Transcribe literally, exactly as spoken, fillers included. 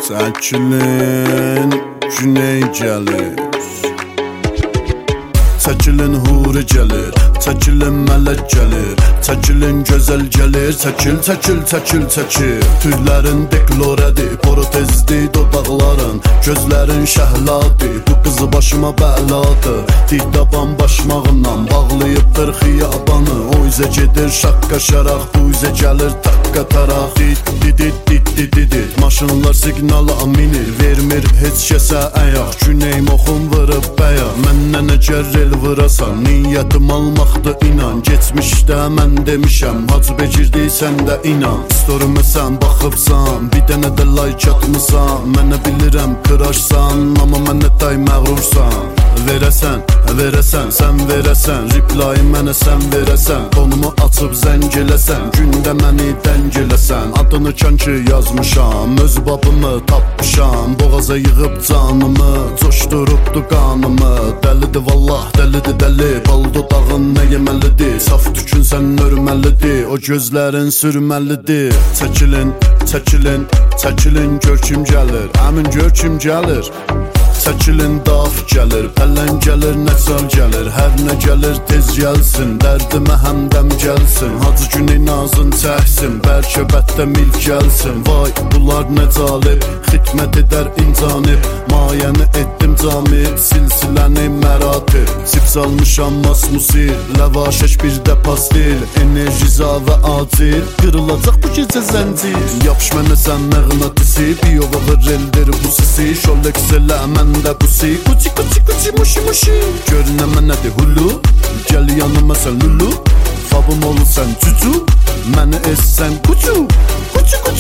Çəkilin, güney gəlir. Çəkilin, huri gəlir. Çəkilin, mələk gəlir. Çəkilin, gözəl gəlir. Çəkil, çəkil, çəkil, çəkil. Tüklərin deklorədir, protezdir dodaqların. Gözlərin şəhladır, bu qızı başıma bəladır. Dikdaban başmağından bağlayıbdır xiyabanı. O üzə gedir şaqqa şaraq, bu üzə gəlir takka taraq. Dit, dit, dit, dit, dit, dit, dit. Maşınlar siqnala minir, vermir heç kəsə əyaq. Güney moxum vırıb bəyaq, məndən əgər el vırasan. Niyyətim almaqdır inan, geçmişdə mən demişəm. Hacı becirdi sən də inan. Storimə sən baxıbsan, bir dənə də like atmısan. Mənə bilirəm kıraşsan, amma mənə tay məğrursan. Verəsən, verəsən, sən verəsən. Replayı mənə sən verəsən. Konumu açıb zəng eləsən, gündə məni dəng eləsən. Adını kanki yazmışam, öz babımı tapmışam. Boğaza yığıb canımı, coşdurubdu qanımı. Dəlidir vallah, dəlidir dəli. Bal dodağın nə yeməlidir? Saf tükün sən örməlidir, o gözlərin sürməlidir. Çəkilin, çəkilin, çəkilin, gör kim gəlir. Əmin gör kim gəlir. Çəkilin, daf gəlir, pələn gəlir, nəsal gəlir. Hər nə gəlir tez gəlsin, dərdimə həmdəm gəlsin. Hacı güney nazın çəksin, bəlkə bətdə milk gəlsin. Vay, bunlar nə calib, xidmət edər incanib. Mayəni etdim camib, silsiləni məratib. Sips almışam masmusil, ləvaşəş bir də pastil. Enerjiza və acil, qırılacaq bu gecə zəncir. Yapış mənə sən məğnatisi, biyova vıreldir bu sisi. Şolex elə məndə busi, kuçi kuçi kuçi muşi muşi. Görünə mənədir hulu, gəl yanıma sən lulu. Fabım ol sən cucu, məni es sən kucu. Kuçu kuçu